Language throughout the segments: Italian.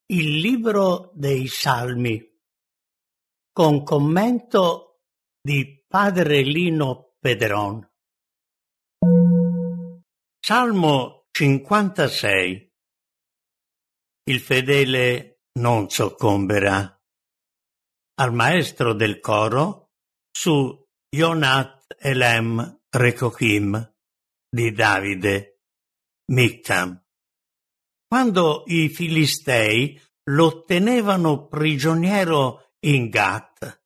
Il libro dei Salmi, con commento di padre Lino Pedron. Salmo 56. Il fedele non soccomberà. Al maestro del coro su Yonat Elem Rekokim di Davide Miktam. Quando i Filistei lo tenevano prigioniero in Gat.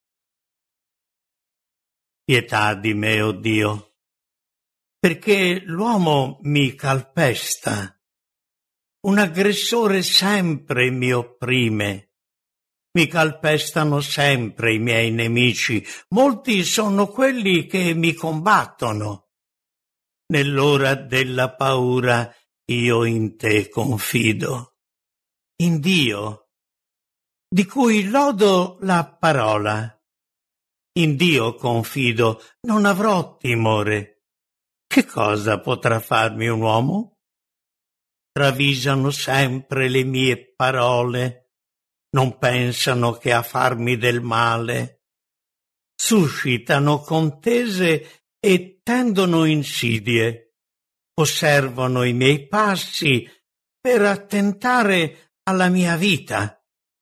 Pietà di me, o Dio, perché l'uomo mi calpesta. Un aggressore sempre mi opprime. Mi calpestano sempre i miei nemici. Molti sono quelli che mi combattono. Nell'ora della paura io in te confido, in Dio, di cui lodo la parola. In Dio confido, non avrò timore. Che cosa potrà farmi un uomo? Travisano sempre le mie parole, non pensano che a farmi del male. Suscitano contese e tendono insidie. Osservano i miei passi per attentare alla mia vita.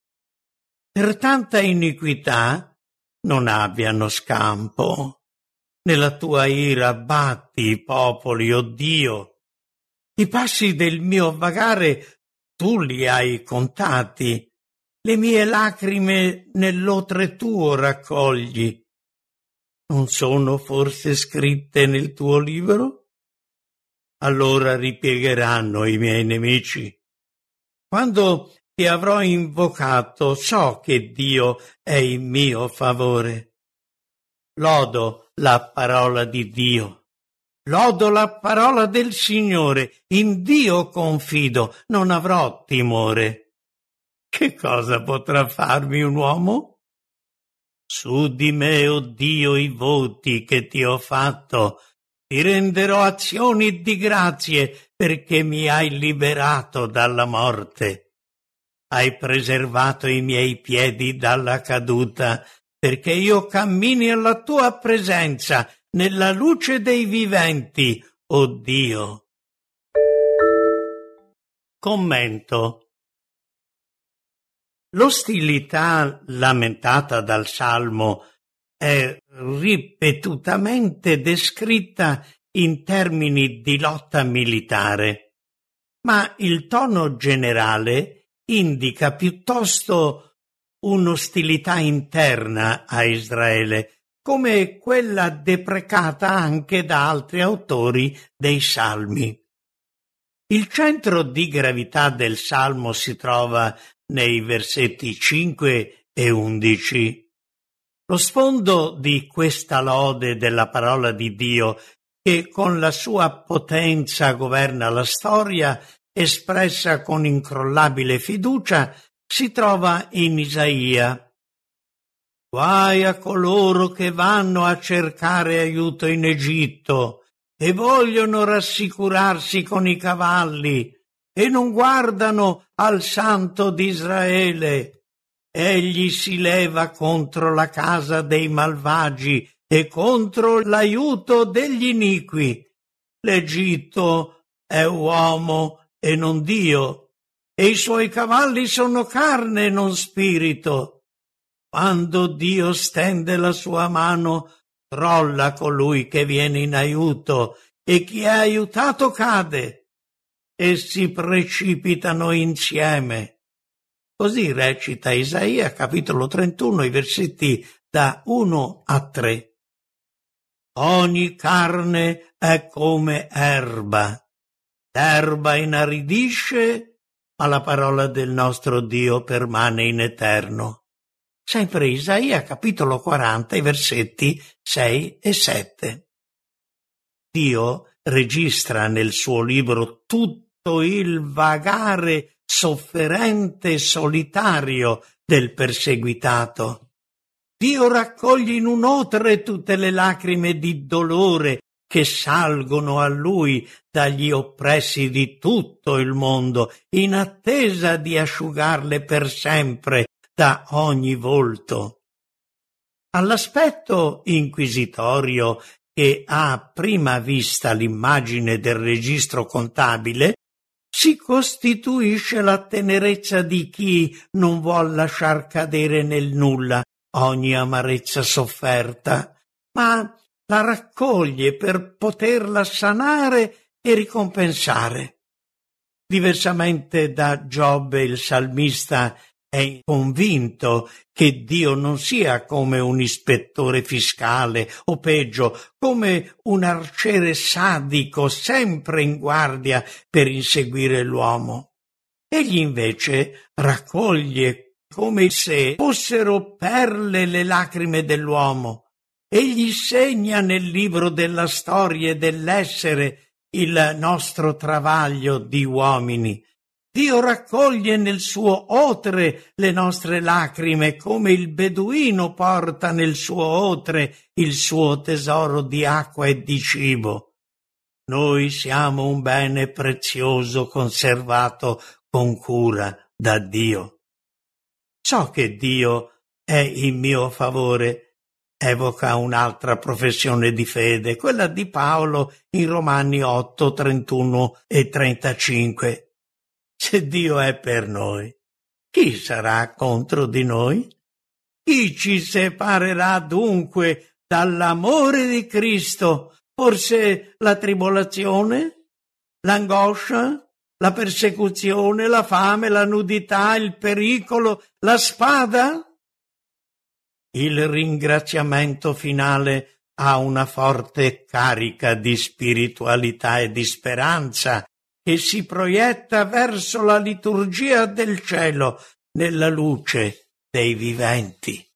Per tanta iniquità non abbiano scampo. Nella tua ira batti i popoli, o Dio. I passi del mio vagare tu li hai contati. Le mie lacrime nell'otre tuo raccogli. Non sono forse scritte nel tuo libro? Allora ripiegheranno i miei nemici. Quando ti avrò invocato, so che Dio è in mio favore. Lodo la parola di Dio. Lodo la parola del Signore. In Dio confido, non avrò timore. Che cosa potrà farmi un uomo? Su di me, o Dio, i voti che ti ho fatto. Ti renderò azioni di grazie perché mi hai liberato dalla morte. Hai preservato i miei piedi dalla caduta perché io cammini alla tua presenza nella luce dei viventi, o Dio. Commento. L'ostilità lamentata dal Salmo è ripetutamente descritta in termini di lotta militare, ma il tono generale indica piuttosto un'ostilità interna a Israele, come quella deprecata anche da altri autori dei Salmi. Il centro di gravità del Salmo si trova nei versetti 5 e 11. Lo sfondo di questa lode della parola di Dio, che con la sua potenza governa la storia, espressa con incrollabile fiducia, si trova in Isaia. Guai a coloro che vanno a cercare aiuto in Egitto e vogliono rassicurarsi con i cavalli e non guardano al Santo d'Israele. Egli si leva contro la casa dei malvagi e contro l'aiuto degli iniqui. L'Egitto è uomo e non Dio, e i suoi cavalli sono carne e non spirito. Quando Dio stende la sua mano, crolla colui che viene in aiuto, e chi è aiutato cade. Essi precipitano insieme. Così recita Isaia, capitolo 31, i versetti da 1 a 3. Ogni carne è come erba. L'erba inaridisce, ma la parola del nostro Dio permane in eterno. Sempre Isaia, capitolo 40, i versetti 6 e 7. Dio registra nel suo libro tutto il vagare sofferente e solitario del perseguitato. Dio raccoglie in un'otre tutte le lacrime di dolore che salgono a lui dagli oppressi di tutto il mondo, in attesa di asciugarle per sempre da ogni volto. All'aspetto inquisitorio che ha a prima vista l'immagine del registro contabile, si costituisce la tenerezza di chi non vuol lasciar cadere nel nulla ogni amarezza sofferta, ma la raccoglie per poterla sanare e ricompensare. Diversamente da Giobbe, il salmista è convinto che Dio non sia come un ispettore fiscale o peggio, come un arciere sadico sempre in guardia per inseguire l'uomo. Egli invece raccoglie come se fossero perle le lacrime dell'uomo. Egli segna nel libro della storia e dell'essere il nostro travaglio di uomini. Dio raccoglie nel suo otre le nostre lacrime, come il beduino porta nel suo otre il suo tesoro di acqua e di cibo. Noi siamo un bene prezioso conservato con cura da Dio. So che Dio è in mio favore. Evoca un'altra professione di fede, quella di Paolo in Romani 8, 31 e 35. Se Dio è per noi, chi sarà contro di noi? Chi ci separerà dunque dall'amore di Cristo? Forse la tribolazione, l'angoscia, la persecuzione, la fame, la nudità, il pericolo, la spada? Il ringraziamento finale ha una forte carica di spiritualità e di speranza e si proietta verso la liturgia del cielo nella luce dei viventi.